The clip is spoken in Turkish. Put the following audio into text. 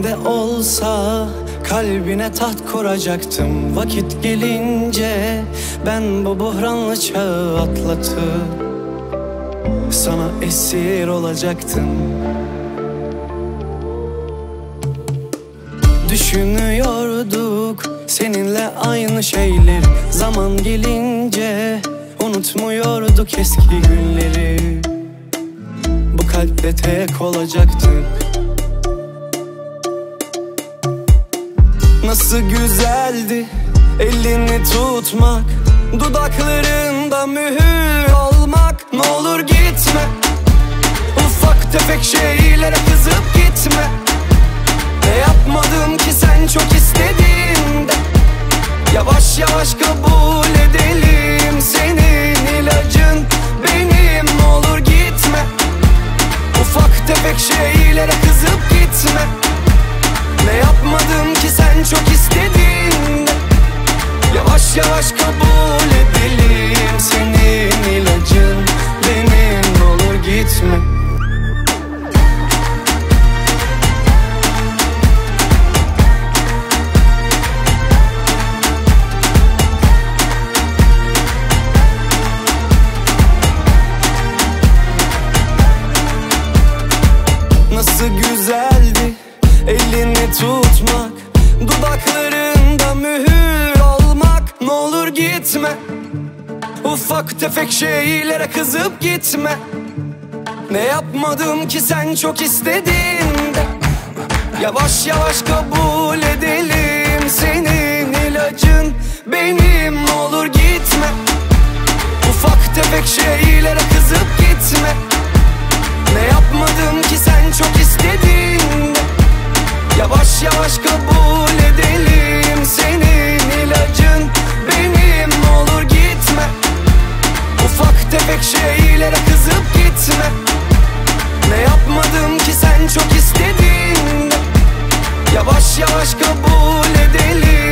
elimde olsa kalbine taht kuracaktım. Vakit gelince ben bu buhranlı çağı atlatıp sana esir olacaktım. Düşünüyorduk seninle aynı şeyleri, zaman gelince unutmuyorduk eski günleri. Bu kalpte tek olacaktık. Nasıl güzeldi elini tutmak, dudaklarında mühür olmak. Ne olur gitme, ufak tefek şeylere kızıp gitme. Ne yapmadım ki sen çok istediğinde. Yavaş yavaş kabul edelim, senin ilacın benim. Ne olur gitme, ufak tefek şeylere kızıp gitme. Ne yapmadım ki sen çok istediğinde. Yavaş yavaş kabul edelim, senin ilacın benim. Ne olur gitme. Nasıl güzeldi elini tutmak, dudaklarında mühür olmak. Ne olur gitme, ufak tefek şeylere kızıp gitme. Ne yapmadım ki sen çok istediğinde. Yavaş yavaş kabul edelim, senin ilacın benim. Ne olur gitme, ufak tefek şeylere kızıp gitme. Ne yapmadım ki sen çok istediğinde. Yavaş yavaş kabul edelim, senin ilacın benim. Ne olur gitme, ufak tefek şeylere kızıp gitme. Ne yapmadım ki sen çok istediğinde. Yavaş yavaş kabul edelim.